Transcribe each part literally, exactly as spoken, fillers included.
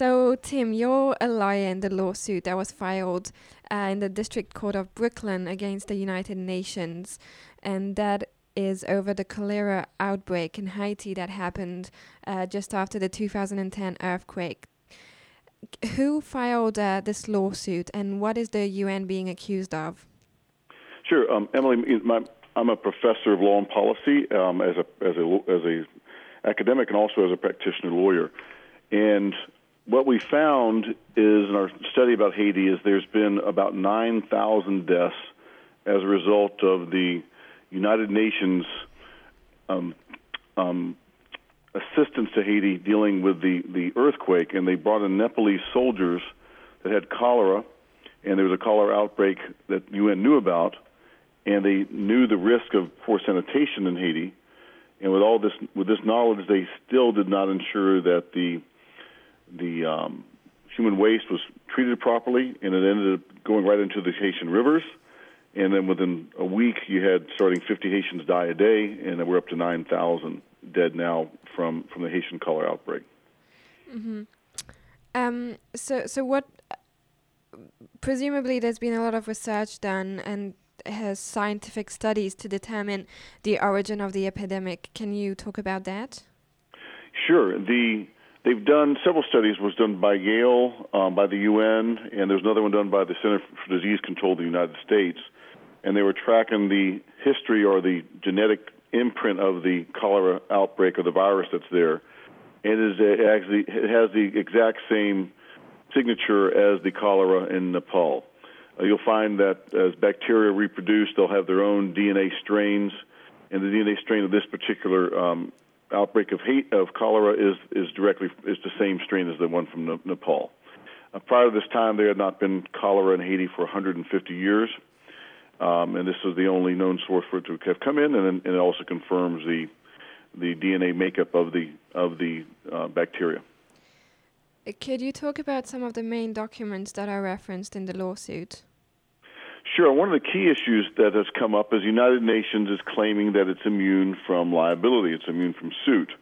So, Tim, you're a lawyer in the lawsuit that was filed uh, in the District Court of Brooklyn against the United Nations, and that is over the cholera outbreak in Haiti that happened uh, just after the two thousand ten earthquake. Who filed uh, this lawsuit, and what is the U N being accused of? Sure, um, Emily. My, I'm a professor of law and policy um, as a as a as a academic and also as a practitioner lawyer. And what we found is in our study about Haiti is there's been about nine thousand deaths as a result of the United Nations um, um, assistance to Haiti dealing with the, the earthquake. And they brought in Nepalese soldiers that had cholera, and there was a cholera outbreak that U N knew about, and they knew the risk of poor sanitation in Haiti. And with all this, with this knowledge, they still did not ensure that the the um, human waste was treated properly, and it ended up going right into the Haitian rivers. And then within a week, you had starting fifty Haitians die a day, and then we're up to nine thousand dead now from, from the Haitian cholera outbreak. Mm-hmm. Um, so, so what? Presumably, there's been a lot of research done and has scientific studies to determine the origin of the epidemic. Can you talk about that? Sure. The they've done several studies. Was done by Yale, um, by the U N, and there's another one done by the Center for Disease Control of the United States. And they were tracking the history or the genetic imprint of the cholera outbreak or the virus that's there. And it, is, it actually it has the exact same signature as the cholera in Nepal. Uh, you'll find that as bacteria reproduce, they'll have their own D N A strains, and the D N A strain of this particular um, outbreak of hate, of cholera is is directly is the same strain as the one from ne- Nepal. Uh, prior to this time, there had not been cholera in Haiti for one hundred fifty years, um, and this is the only known source for it to have come in, and, and it also confirms the the D N A makeup of the of the uh, bacteria. Could you talk about some of the main documents that are referenced in the lawsuit? Sure. One of the key issues that has come up is the United Nations is claiming that it's immune from liability. It's immune from suit.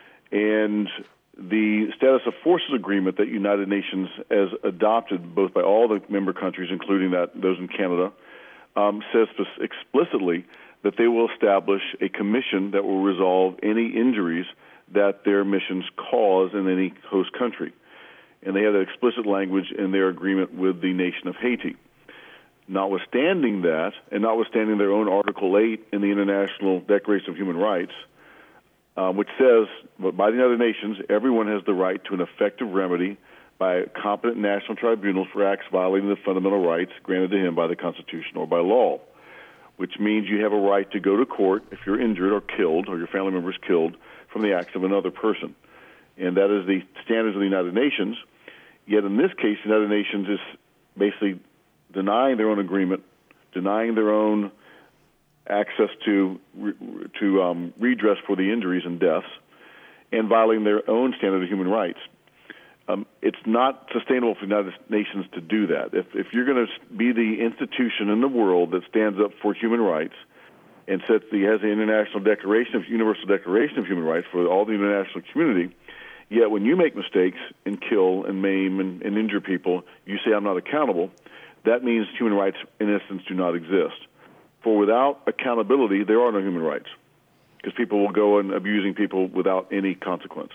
And the Status of Forces Agreement that United Nations has adopted, both by all the member countries, including that those in Canada, um, says explicitly that they will establish a commission that will resolve any injuries that their missions cause in any host country. And they have that explicit language in their agreement with the nation of Haiti. Notwithstanding that, and notwithstanding their own Article eight in the International Declaration of Human Rights, uh, which says, by the United Nations, everyone has the right to an effective remedy by competent national tribunals for acts violating the fundamental rights granted to him by the Constitution or by law, which means you have a right to go to court if you're injured or killed or your family member is killed from the acts of another person. And that is the standards of the United Nations. Yet in this case, the United Nations is basically denying their own agreement, denying their own access to to um, redress for the injuries and deaths, and violating their own standard of human rights. Um, it's not sustainable for the United Nations to do that. If, if you're going to be the institution in the world that stands up for human rights and sets the has the International Declaration of Universal Declaration of Human Rights for all the international community, yet when you make mistakes and kill and maim and, and injure people, you say I'm not accountable. That means human rights, in essence, do not exist. For without accountability, there are no human rights, because people will go on abusing people without any consequence.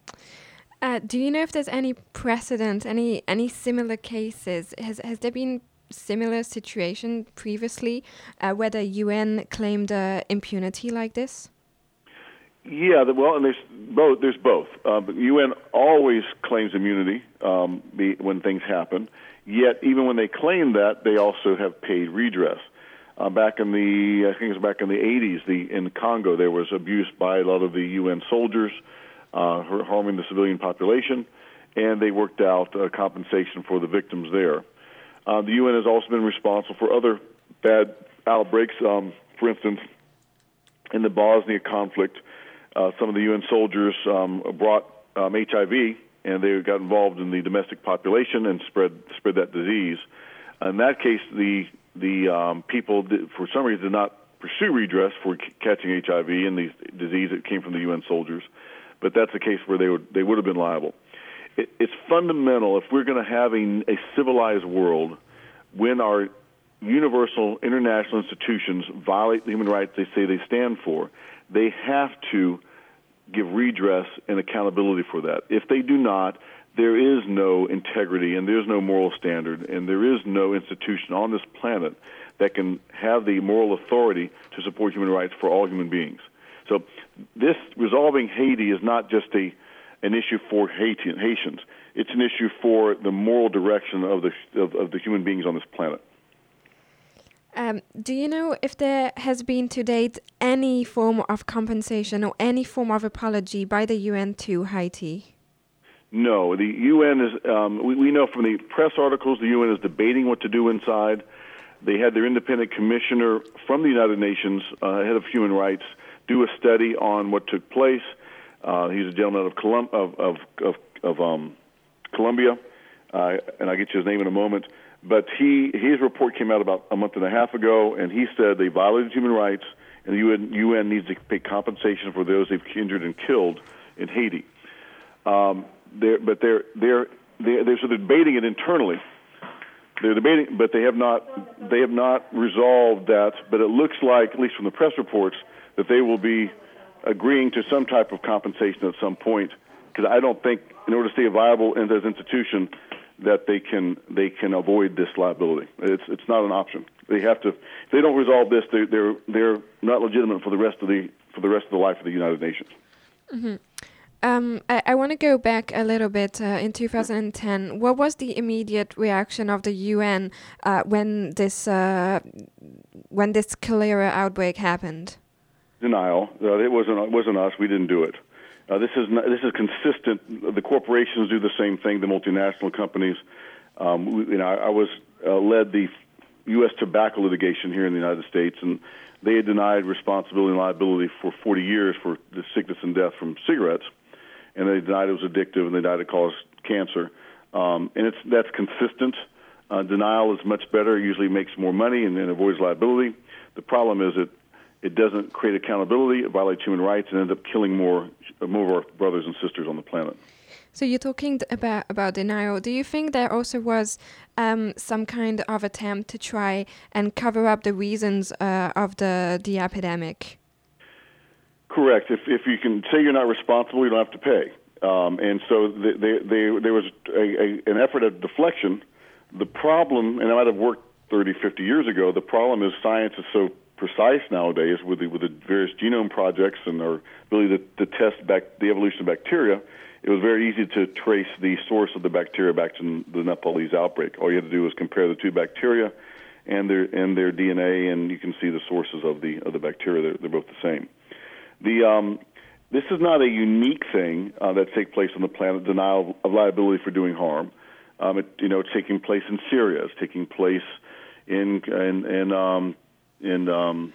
Uh, do you know if there's any precedent, any any similar cases? Has has there been similar situation previously uh, where the U N claimed uh, impunity like this? Yeah, the, well, and there's both. There's both. Uh, the U N always claims immunity um, the, when things happen. Yet, even when they claim that, they also have paid redress. Uh, back in the, I think it was back in the eighties, the in Congo, there was abuse by a lot of the U N soldiers, uh, harming the civilian population, and they worked out uh, compensation for the victims there. Uh, the U N has also been responsible for other bad outbreaks. Um, for instance, in the Bosnia conflict, uh, some of the U N soldiers um, brought um, H I V, and they got involved in the domestic population and spread spread that disease. In that case, the the um, people, did, for some reason, did not pursue redress for c- catching H I V and the disease that came from the U N soldiers, but that's a case where they would they would have been liable. it, it's fundamental if we're going to have a, a civilized world when our universal international institutions violate the human rights they say they stand for. They have to give redress and accountability for that. If they do not, there is no integrity and there's no moral standard and there is no institution on this planet that can have the moral authority to support human rights for all human beings. So this resolving Haiti is not just a an issue for Haitian, Haitians. It's an issue for the moral direction of the of, of the human beings on this planet. Um, do you know if there has been to date any form of compensation or any form of apology by the U N to Haiti? No, the U N is, um, we, we know from the press articles, the U N is debating what to do inside. They had their independent commissioner from the United Nations, uh, head of human rights, do a study on what took place. Uh, he's a gentleman of, Colum- of, of, of, of um, Colombia, uh, and I'll get you his name in a moment. But he his report came out about a month and a half ago, and he said they violated human rights, and the U N, U N needs to pay compensation for those they've injured and killed in Haiti. Um, they're, but they're they're they're, they're so they're debating it internally. They're debating, but they have not they have not resolved that. But it looks like, at least from the press reports, that they will be agreeing to some type of compensation at some point. Because I don't think, in order to stay viable as an institution, that they can they can avoid this liability. It's it's not an option. They have to. If they don't resolve this, they're they're they're not legitimate for the rest of the for the rest of the life of the United Nations. Mm-hmm. Um, I, I want to go back a little bit. Uh, in two thousand ten, what was the immediate reaction of the U N uh, when this uh, when this cholera outbreak happened? Denial. Uh, it wasn't it wasn't us. We didn't do it. Uh, this is not, this is consistent. The corporations do the same thing. The multinational companies. Um, we, you know, I, I was uh, led the U S tobacco litigation here in the United States, and they had denied responsibility and liability for forty years for the sickness and death from cigarettes, and they denied it was addictive, and they denied it caused cancer. Um, and it's that's consistent. Uh, denial is much better. It usually makes more money and, and avoids liability. The problem is it. It doesn't create accountability, it violates human rights, and ends up killing more, more of our brothers and sisters on the planet. So you're talking about, about denial. Do you think there also was um, some kind of attempt to try and cover up the reasons uh, of the, the epidemic? Correct. If if you can say you're not responsible, you don't have to pay. Um, and so they, they, they, there was a, a, an effort at deflection. The problem, and I might have worked thirty, fifty years ago, the problem is science is so precise nowadays with the, with the various genome projects and our ability to, to test back the evolution of bacteria. It was very easy to trace the source of the bacteria back to the Nepalese outbreak. All you had to do was compare the two bacteria and their and their D N A, and you can see the sources of the of the bacteria. They're, they're both the same. The um, this is not a unique thing uh, that takes place on the planet. Denial of liability for doing harm. Um, it, you know, it's taking place in Syria. It's taking place in in, in um, in um,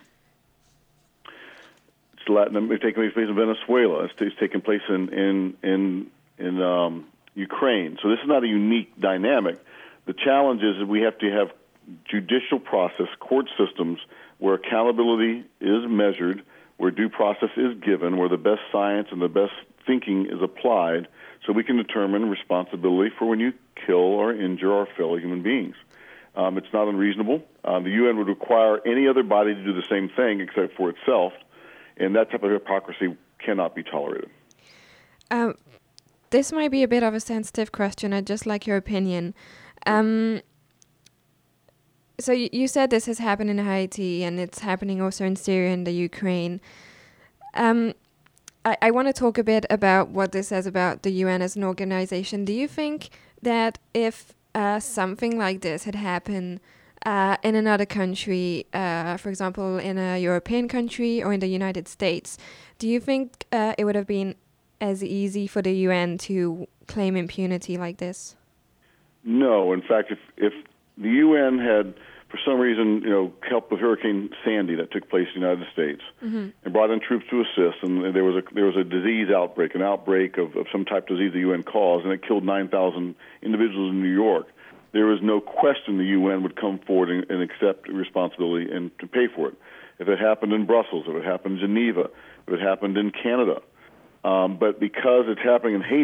it's Latin. It's taking place in Venezuela. It's, it's taking place in in in, in um, Ukraine. So this is not a unique dynamic. The challenge is that we have to have judicial process, court systems where accountability is measured, where due process is given, where the best science and the best thinking is applied, so we can determine responsibility for when you kill or injure our fellow human beings. Um, it's not unreasonable. Um, the U N would require any other body to do the same thing except for itself, and that type of hypocrisy cannot be tolerated. Um, this might be a bit of a sensitive question. I'd just like your opinion. Um, so y- you said this has happened in Haiti, and it's happening also in Syria and the Ukraine. Um, I, I want to talk a bit about what this says about the U N as an organization. Do you think that if uh, something like this had happened uh, in another country, uh, for example, in a European country or in the United States, do you think uh, it would have been as easy for the U N to claim impunity like this? No. In fact, if if the U N had, for some reason, you know, helped with Hurricane Sandy that took place in the United States, mm-hmm. and brought in troops to assist, and there was a there was a disease outbreak, an outbreak of, of some type of disease the U N caused, and it killed nine thousand individuals in New York, there is no question the U N would come forward and, and accept responsibility and to pay for it. If it happened in Brussels, if it happened in Geneva, if it happened in Canada. Um, but because it's happening in Haiti,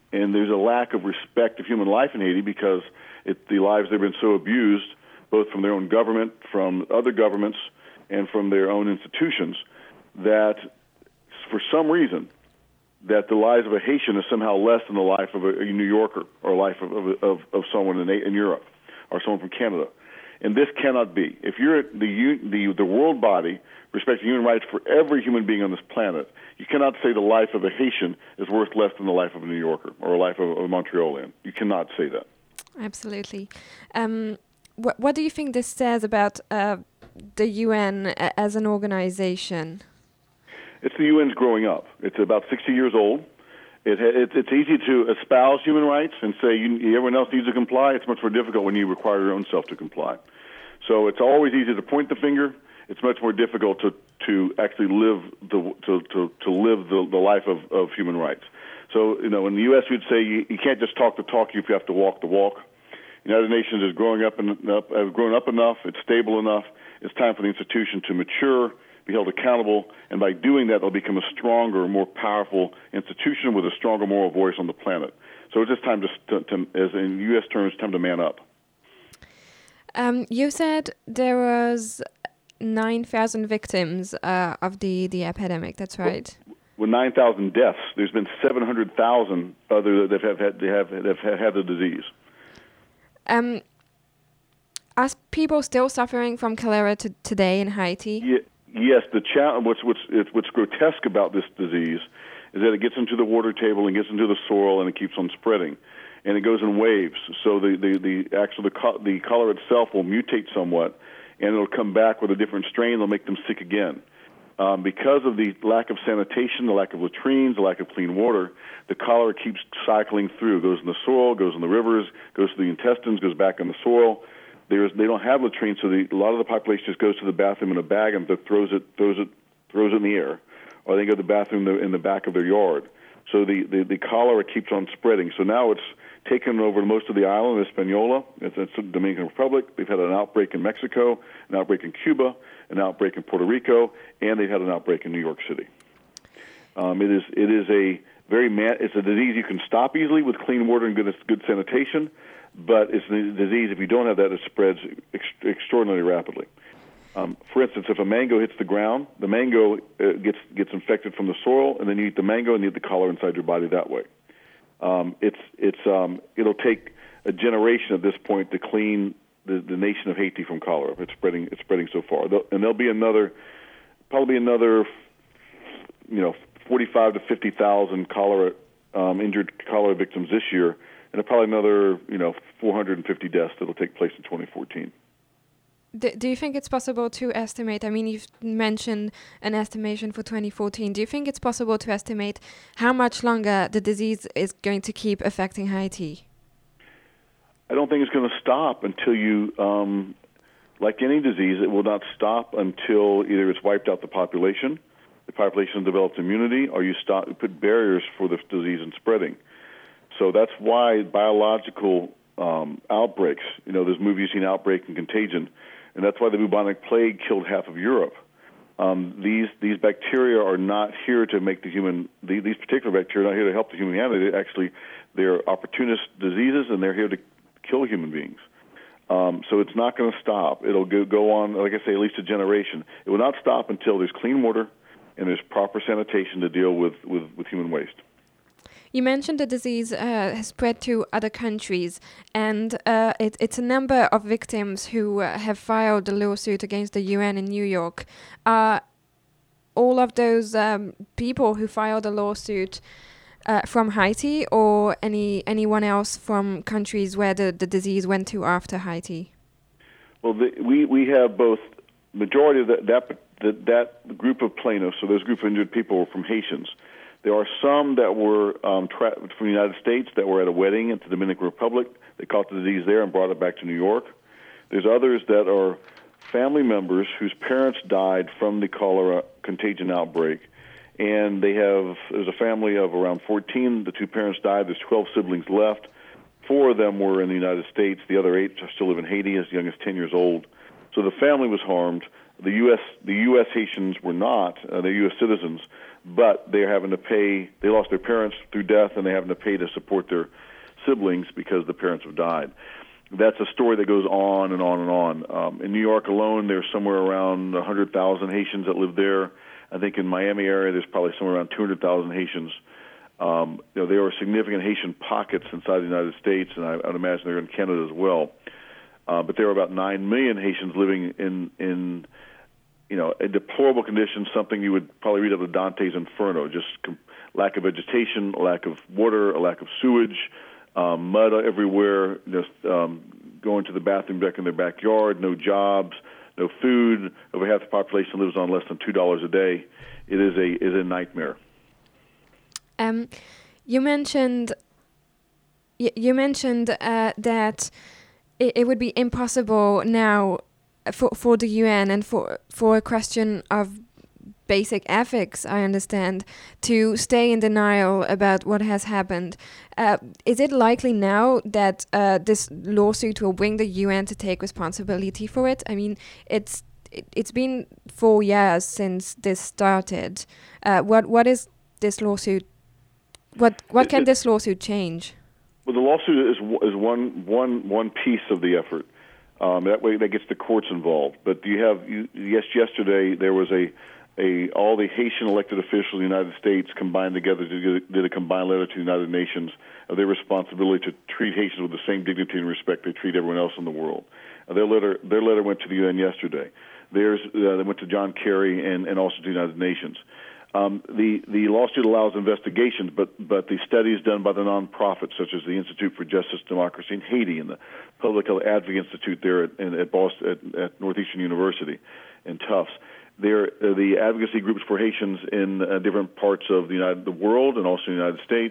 and there's a lack of respect of human life in Haiti because it, the lives they've been so abused, both from their own government, from other governments, and from their own institutions, that for some reason, that the lives of a Haitian is somehow less than the life of a, a New Yorker or a life of, of, of, of someone in, in Europe or someone from Canada. And this cannot be. If you're the, the, the world body respecting human rights for every human being on this planet, you cannot say the life of a Haitian is worth less than the life of a New Yorker or a life of a Montrealian. You cannot say that. Absolutely. Um, wh- what do you think this says about uh, the U N as an organization? It's the U N's growing up. It's about sixty years old. It, it, it's easy to espouse human rights and say you, everyone else needs to comply. It's much more difficult when you require your own self to comply. So it's always easy to point the finger. It's much more difficult to, to actually live the to, to, to live the, the life of, of human rights. So, you know, in the U S we'd say you, you can't just talk the talk, you have to walk the walk. The United Nations is growing up and up, have grown up enough, it's stable enough. It's time for the institution to mature, be held accountable, and by doing that, they'll become a stronger, more powerful institution with a stronger moral voice on the planet. So it's just time to, to, to as in U S terms, time to man up. Um, you said there was nine thousand victims uh, of the, the epidemic. That's right. Well, with nine thousand deaths, there's been seven hundred thousand other that have had, they have, have had the disease. Um, are people still suffering from cholera to today in Haiti? Yeah. Yes, the cha- what's what's it's, what's grotesque about this disease is that it gets into the water table and gets into the soil and it keeps on spreading, and it goes in waves. So the the, the actually the, co- the cholera itself will mutate somewhat, and it'll come back with a different strain. It'll make them sick again. Um, because of the lack of sanitation, the lack of latrines, the lack of clean water, the cholera keeps cycling through. It goes in the soil, goes in the rivers, goes to the intestines, goes back in the soil. There's, they don't have latrines, so the, a lot of the population just goes to the bathroom in a bag and throws it, throws it, throws it in the air, or they go to the bathroom in the, in the back of their yard. So the, the, the cholera keeps on spreading. So now it's taken over most of the island of Hispaniola. It's, it's the Dominican Republic. They've had an outbreak in Mexico, an outbreak in Cuba, an outbreak in Puerto Rico, and they've had an outbreak in New York City. Um, it is it is a very man, it's a disease you can stop easily with clean water and good good sanitation. But it's a disease, if you don't have that, it spreads ex- extraordinarily rapidly. Um, for instance, if a mango hits the ground, the mango uh, gets gets infected from the soil, and then you eat the mango and you get the cholera inside your body that way. Um, it's it's um, it'll take a generation at this point to clean the, the nation of Haiti from cholera. It's spreading it's spreading so far, and there'll be another, probably another, you know, forty-five to fifty thousand cholera um, injured cholera victims this year. And probably another, you know, four hundred fifty deaths that will take place in twenty fourteen. Do, do you think it's possible to estimate? I mean, you've mentioned an estimation for twenty fourteen. Do you think it's possible to estimate how much longer the disease is going to keep affecting Haiti? I don't think it's going to stop until you, um, like any disease, it will not stop until either it's wiped out the population, the population develops immunity, or you stop, you put barriers for the disease and spreading. So that's why biological um, outbreaks, you know, there's movies you've seen, Outbreak and Contagion, and that's why the bubonic plague killed half of Europe. Um, these these bacteria are not here to make the human, the, these particular bacteria are not here to help the humanity. They actually, they're opportunist diseases, and they're here to kill human beings. Um, so it's not going to stop. It'll go, go on, like I say, at least a generation. It will not stop until there's clean water and there's proper sanitation to deal with, with, with human waste. You mentioned the disease uh, has spread to other countries, and uh, it, it's a number of victims who uh, have filed a lawsuit against the U N in New York. Are all of those um, people who filed a lawsuit uh, from Haiti, or any anyone else from countries where the, the disease went to after Haiti? Well, the, we, we have both, majority of that, that, that, that group of plaintiffs, so those group of injured people were from Haitians. There are some that were um, tra- from the United States that were at a wedding in the Dominican Republic. They caught the disease there and brought it back to New York. There's others that are family members whose parents died from the cholera contagion outbreak. And they have, there's a family of around fourteen. The two parents died. There's twelve siblings left. Four of them were in the United States. The other eight still live in Haiti, as young as ten years old. So the family was harmed. The U S the U S Haitians were not. Uh, they're U S citizens. but they're having to pay. They lost their parents through death, and they're having to pay to support their siblings because the parents have died. That's a story that goes on and on and on. Um, in New York alone, there's somewhere around one hundred thousand Haitians that live there. I think in Miami area, there's probably somewhere around two hundred thousand Haitians. Um, you know, there are significant Haitian pockets inside the United States, and I, I would imagine they're in Canada as well. Uh, but there are about nine million Haitians living in, in, you know, a deplorable condition, something you would probably read out of Dante's Inferno, just com- lack of vegetation, lack of water, a lack of sewage, um, mud everywhere, just um, going to the bathroom deck in their backyard, no jobs, no food. Over half the population lives on less than two dollars a day. It is a is a nightmare. Um, you mentioned y- you mentioned uh, that it, it would be impossible now for for the U N and for for a question of basic ethics, I understand, to stay in denial about what has happened. Uh, is it likely now that uh, this lawsuit will bring the U N to take responsibility for it? I mean, it's it, it's been four years since this started. Uh, what what is this lawsuit? What what can this lawsuit change? Well, the lawsuit is is one one one piece of the effort. Um, that way, that gets the courts involved. But you have you, yes, yesterday there was a A, all the Haitian elected officials in the United States combined together to did a combined letter to the United Nations of their responsibility to treat Haitians with the same dignity and respect they treat everyone else in the world. Uh, their letter, their letter went to the U N yesterday. Theirs, uh, they went to John Kerry and, and also to the United Nations. Um, the the lawsuit allows investigations, but but the studies done by the nonprofits such as the Institute for Justice and Democracy in Haiti and the Public Health Advocacy Institute there at, at Boston at, at Northeastern University and Tufts. They're uh, the advocacy groups for Haitians in uh, different parts of the United the world and also the United States.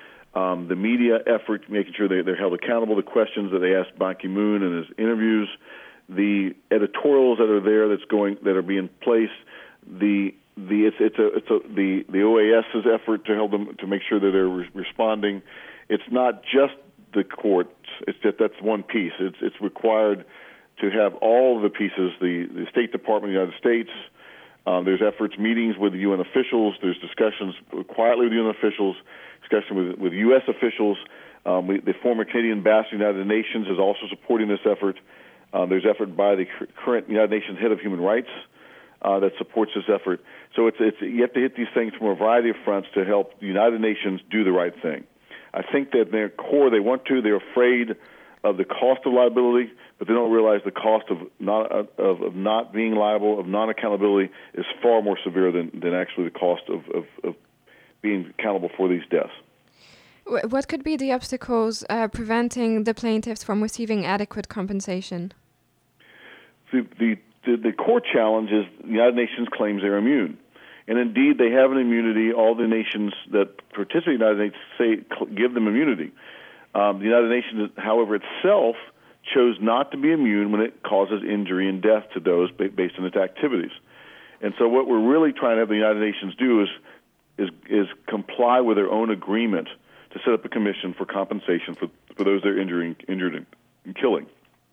Um, the media effort, making sure they, they're held accountable. The questions that they asked Ban Ki-moon in his interviews, the editorials that are there that's going that are being placed. The the it's it's a it's a the the OAS's effort to help them to make sure that they're re- responding. It's not just the courts. It's just that's one piece. It's it's required to have all of the pieces. The the State Department of the United States. Um, there's efforts, meetings with U N officials. There's discussions quietly with U N officials, discussion with, with U S officials. Um, we, the former Canadian ambassador to the United Nations is also supporting this effort. Um, there's effort by the current United Nations head of human rights uh, that supports this effort. So it's, it's you have to hit these things from a variety of fronts to help the United Nations do the right thing. I think that in their core they want to. They're afraid of the cost of liability, but they don't realize the cost of not of, of not being liable, of non-accountability, is far more severe than, than actually the cost of, of, of being accountable for these deaths. What could be the obstacles uh, preventing the plaintiffs from receiving adequate compensation? The, the, the, the core challenge is the United Nations claims they're immune. And indeed, they have an immunity. All the nations that participate in the United Nations say give them immunity. Um, the United Nations, however, itself chose not to be immune when it causes injury and death to those based on its activities. And so what we're really trying to have the United Nations do is is, is comply with their own agreement to set up a commission for compensation for, for those they're injuring, injured and, and killing.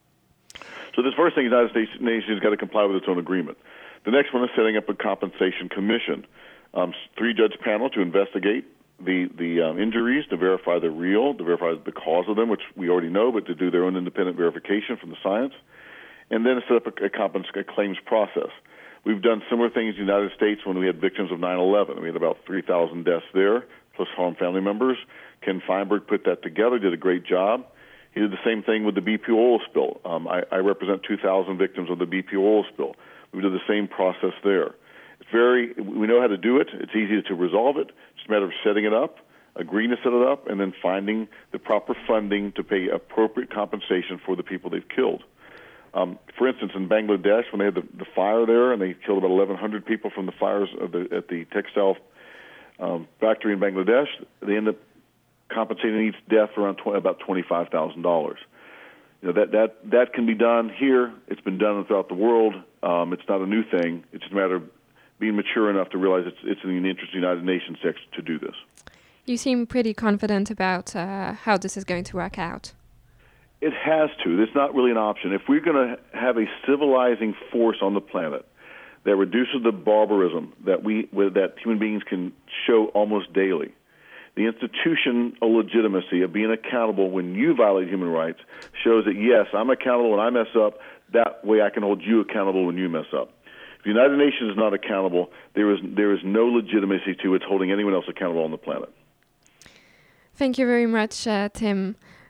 So this first thing, the United Nations has got to comply with its own agreement. The next one is setting up a compensation commission, um, three-judge panel to investigate the the um, injuries, to verify they're real, to verify the cause of them, which we already know, but to do their own independent verification from the science, and then to set up a, a, compens- a claims process. We've done similar things in the United States when we had victims of nine eleven. We had about three thousand deaths there, plus harmed family members. Ken Feinberg put that together, did a great job. He did the same thing with the B P oil spill. Um, I, I represent two thousand victims of the B P oil spill. We did the same process there. It's very, we know how to do it. It's easy to resolve it. It's a matter of setting it up, agreeing to set it up, and then finding the proper funding to pay appropriate compensation for the people they've killed. Um, for instance, in Bangladesh, when they had the, the fire there, and they killed about eleven hundred people from the fires of the, at the textile um, factory in Bangladesh, they ended up compensating each death for around tw- about twenty-five thousand dollars. You know, that, that, that can be done here. It's been done throughout the world. Um, it's not a new thing. It's just a matter of being mature enough to realize it's, it's in the interest of the United Nations to, to do this. You seem pretty confident about uh, how this is going to work out. It has to. It's not really an option. If we're going to have a civilizing force on the planet that reduces the barbarism that we that human beings can show almost daily. The institutional legitimacy of being accountable when you violate human rights shows that, yes, I'm accountable when I mess up. That way I can hold you accountable when you mess up. If the United Nations is not accountable, there is there is no legitimacy to its holding anyone else accountable on the planet. Thank you very much, uh, Tim.